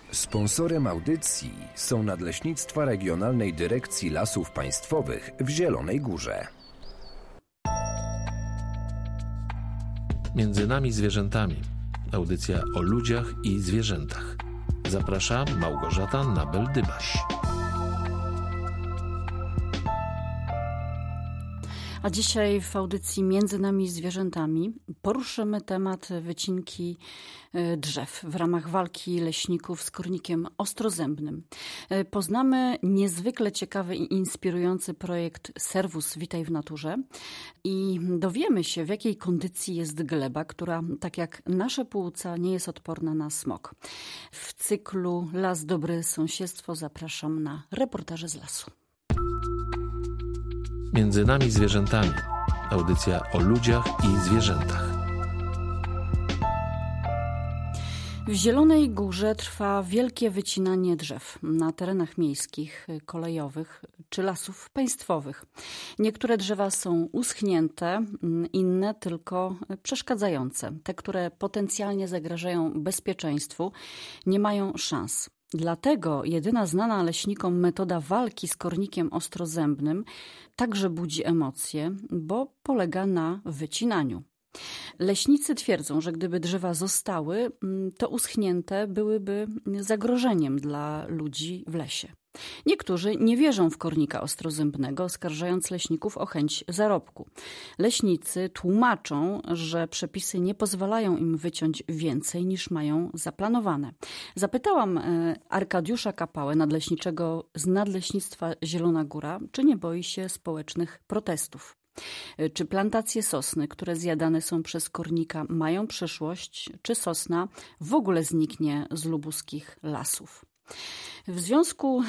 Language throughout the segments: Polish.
Sponsorem audycji są Nadleśnictwa Regionalnej Dyrekcji Lasów Państwowych w Zielonej Górze. Między nami zwierzętami. Audycja o ludziach i zwierzętach. Zaprasza Małgorzata Nabel-Dybaś. A dzisiaj w audycji Między nami zwierzętami poruszymy temat wycinki drzew w ramach walki leśników z kornikiem ostrozębnym. Poznamy niezwykle ciekawy i inspirujący projekt Servus Witaj w Naturze i dowiemy się, w jakiej kondycji jest gleba, która, tak jak nasze płuca, nie jest odporna na smog. W cyklu Las Dobre Sąsiedztwo zapraszam na reportaże z lasu. Między nami zwierzętami. Audycja o ludziach i zwierzętach. W Zielonej Górze trwa wielkie wycinanie drzew na terenach miejskich, kolejowych czy lasów państwowych. Niektóre drzewa są uschnięte, inne tylko przeszkadzające. Te, które potencjalnie zagrażają bezpieczeństwu, nie mają szans. Dlatego jedyna znana leśnikom metoda walki z kornikiem ostrozębnym także budzi emocje, bo polega na wycinaniu. Leśnicy twierdzą, że gdyby drzewa zostały, to uschnięte byłyby zagrożeniem dla ludzi w lesie. Niektórzy nie wierzą w kornika ostrozębnego, oskarżając leśników o chęć zarobku. Leśnicy tłumaczą, że przepisy nie pozwalają im wyciąć więcej niż mają zaplanowane. Zapytałam Arkadiusza Kapałę, nadleśniczego z Nadleśnictwa Zielona Góra, czy nie boi się społecznych protestów. Czy plantacje sosny, które zjadane są przez kornika, mają przyszłość, czy sosna w ogóle zniknie z lubuskich lasów? W związku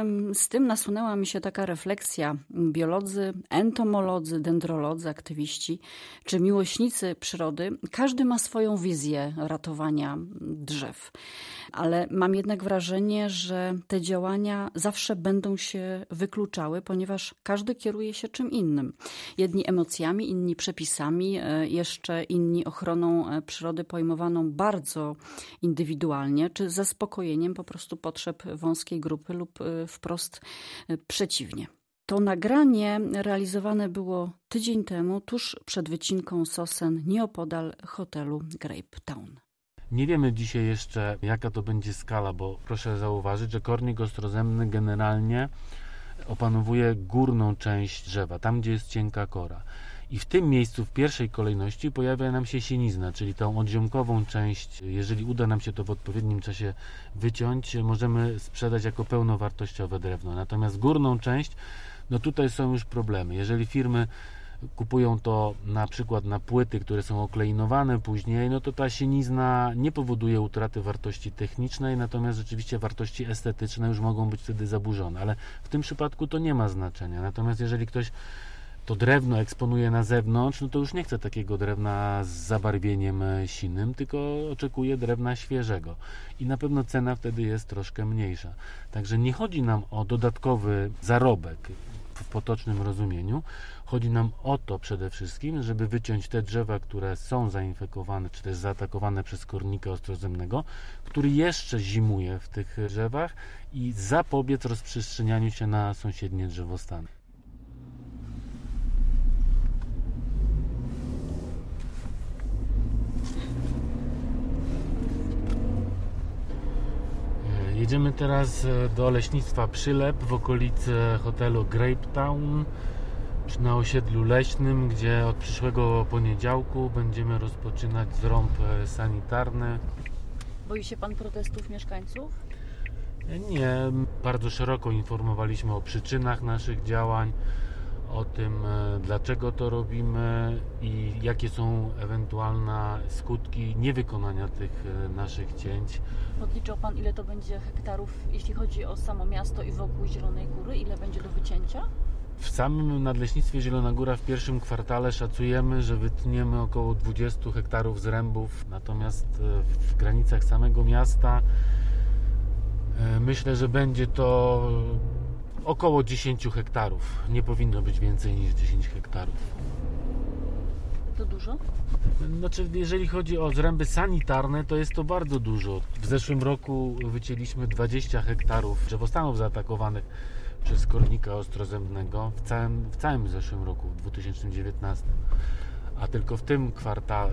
z tym nasunęła mi się taka refleksja. Biolodzy, entomolodzy, dendrolodzy, aktywiści czy miłośnicy przyrody, każdy ma swoją wizję ratowania drzew. Ale mam jednak wrażenie, że te działania zawsze będą się wykluczały, ponieważ każdy kieruje się czym innym. Jedni emocjami, inni przepisami, jeszcze inni ochroną przyrody pojmowaną bardzo indywidualnie, czy zaspokojeniem po prostu potrzeb wąskiej grupy lub wprost przeciwnie. To nagranie realizowane było tydzień temu, tuż przed wycinką sosen nieopodal hotelu Grape Town. Nie wiemy dzisiaj jeszcze, jaka to będzie skala, bo proszę zauważyć, że kornik ostrozębny generalnie opanowuje górną część drzewa, tam gdzie jest cienka kora. I w tym miejscu w pierwszej kolejności pojawia nam się sienizna, czyli tą odziomkową część. Jeżeli uda nam się to w odpowiednim czasie wyciąć, możemy sprzedać jako pełnowartościowe drewno. Natomiast górną część, no tutaj są już problemy. Jeżeli firmy kupują to na przykład na płyty, które są okleinowane później, no to ta sienizna nie powoduje utraty wartości technicznej, natomiast rzeczywiście wartości estetyczne już mogą być wtedy zaburzone, ale w tym przypadku to nie ma znaczenia. Natomiast jeżeli ktoś to drewno eksponuje na zewnątrz, no to już nie chce takiego drewna z zabarwieniem sinym, tylko oczekuje drewna świeżego i na pewno cena wtedy jest troszkę mniejsza. Także nie chodzi nam o dodatkowy zarobek w potocznym rozumieniu. Chodzi nam o to przede wszystkim, żeby wyciąć te drzewa, które są zainfekowane, czy też zaatakowane przez kornika ostrozębnego, który jeszcze zimuje w tych drzewach i zapobiec rozprzestrzenianiu się na sąsiednie drzewostany. Jedziemy teraz do leśnictwa Przylep w okolicy hotelu Grape Town na osiedlu leśnym, gdzie od przyszłego poniedziałku będziemy rozpoczynać zrąb sanitarny. Boi się pan protestów mieszkańców? Nie, bardzo szeroko informowaliśmy o przyczynach naszych działań, o tym, dlaczego to robimy i jakie są ewentualne skutki niewykonania tych naszych cięć. Podliczał pan, ile to będzie hektarów, jeśli chodzi o samo miasto i wokół Zielonej Góry? Ile będzie do wycięcia? W samym Nadleśnictwie Zielona Góra w pierwszym kwartale szacujemy, że wytniemy około 20 hektarów zrębów, natomiast w granicach samego miasta myślę, że będzie to około 10 hektarów. Nie powinno być więcej niż 10 hektarów. To dużo? Znaczy, jeżeli chodzi o zręby sanitarne, to jest to bardzo dużo. W zeszłym roku wycięliśmy 20 hektarów drzewostanów zaatakowanych przez kornika ostrozębnego w całym zeszłym roku, w 2019. A tylko w tym kwartale